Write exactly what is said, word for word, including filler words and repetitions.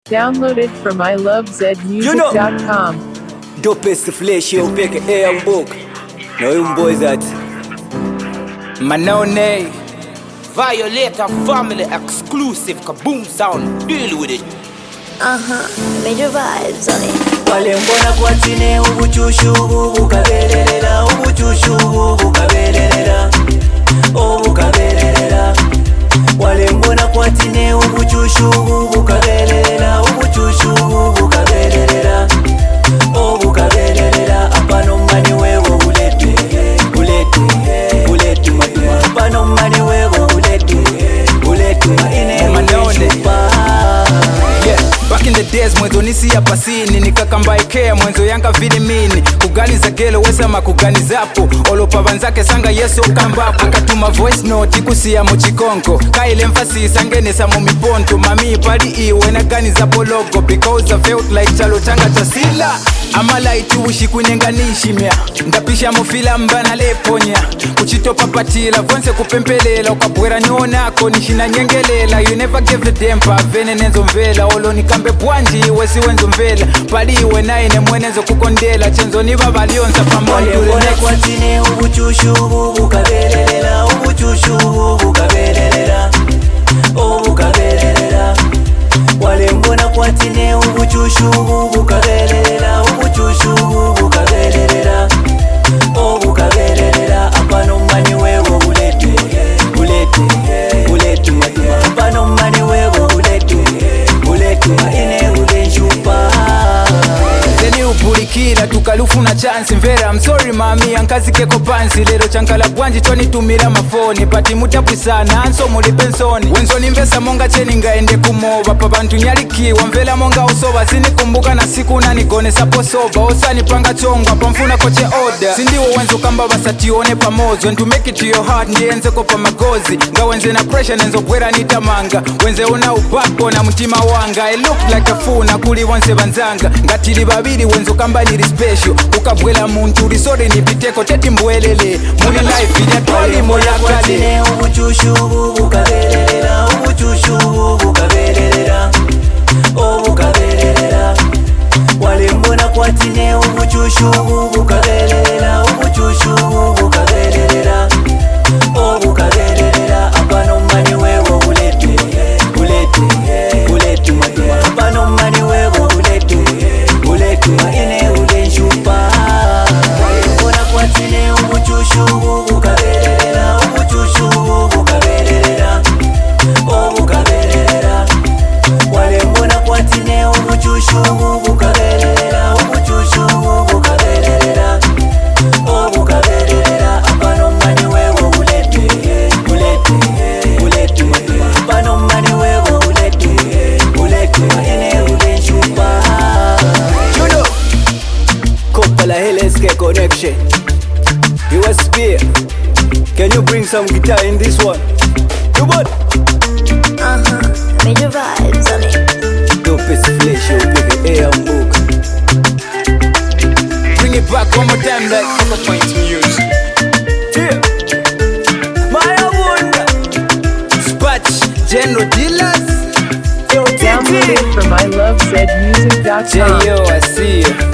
Downloaded from I love zed music dot com. You know, dopest flesh you pick a air book. No you boys that Manone Violator family exclusive Kaboom sound. Deal with it. Uh-huh, major vibes on it. Wale mbona kwa tine ubuchushu Ubukabelelera, ubuchushu Ubukabelelera, Ubukabelelera. Wale mbona kwa tine ubuchushu Ubukabelelera, ubuchushu Ubukabelelera, Ubukabelelera. Apano mani wewo ulete, ulete, ulete matuma. Apano mani wewo ulete, ulete ine ulishupa. Back in the days mwenzo nisi ya pasini Nikakamba ikea mwenzo yanga vili mini Kuganiza gelo wesa makuganizapo Olopa vanzake sanga yeso kambapo Akatuma voice note ikusiya mochikonko Kaile emphasis angenesa mumiponto Mami pali iwe na ganizapo logo Because I felt like chalo changa chasila Amala ituushi kunenganishi mea Ndapisha mufila mbana leponya Kuchitopa patila vonse kupempelela Ukapwera nyonako nishina nyengelela You never gave a damn pa vene nenzo mvela Olo nikambe bwanji iwe si wenzo mvela Pali iwe na ine mwenenzo kukondela Chenzo niva valionza pamoja Wale kwa tine ubuchushu Ubukabelelera, ubuchushu Ubukabelelera, Ubukabelelera. Wale mbona kwa tine ubuchushu Ubukabelelera, ubuchushu Ubukabelelera, Ubukabelelera. Apano mani wewo ulete, ulete, ulete matuma. Apano mani wewo ulete, ulete ine ulishupa. Zeni upulikira tukalufu na chance Mvera I'm sorry mami ankazi keko pansi Lero chankala bwanji toni tumira mafoni Pati mutapu sana anso muli pensoni Wenzo nimvesa monga cheni ngaende kumoba Pa bantu nyalikiwa mvela monga usoba Sini kumbuka na siku na nigone sapo soba Osani panga chongwa pa mfuna koche order Sindiwo wenzo kamba basatione pa mozo And to make it to your heart ndienze kopa magozi Nga wenze na pressure nenzo bwera nitamanga Wenze una upako na mtima wanga I look like a fool na kuli wanse banzanga Ngatili babili wenzo kamba nili special Ukabwela muntu risore nipiteko teti mbwelele Muni life inyatwali moya kale Ubuchushu Ubukabelelera, ubuchushu Ubukabelelera, Ubukabelelera. Wale mbona kwa tine ubuchushu Ubukabelelera, ubuchushu Ubukabelelera, Ubukabelelera. Apano mani wewo ulete, ulete, ulete matuma. Apano mani wewo ulete, ulete ine ulishupa. Wale mbona kwa tine ubuchushu Ubukabelelera, ubuchushu Ubukabelelera, Ubukabelelera. Wale mbona kwa tine ubuchushu Ubukabelelera, ubuchushu Ubukabelelera, Ubukabelelera. Apano mani wewo ulete, ulete, ulete matuma. Apano mani wewo ulete, ulete ine ulishupa. You know, Kopala L S K connection. You a spear. Can you bring some guitar in this one? You what? Uh-huh, major vibes on it. Dopest flesh, you pick an air book. Bring it back one more time like Papa Point Music Yeah. My wonder. Spatch General Dealers Yo, T T. Downloaded from I love zed music dot com. J O I see you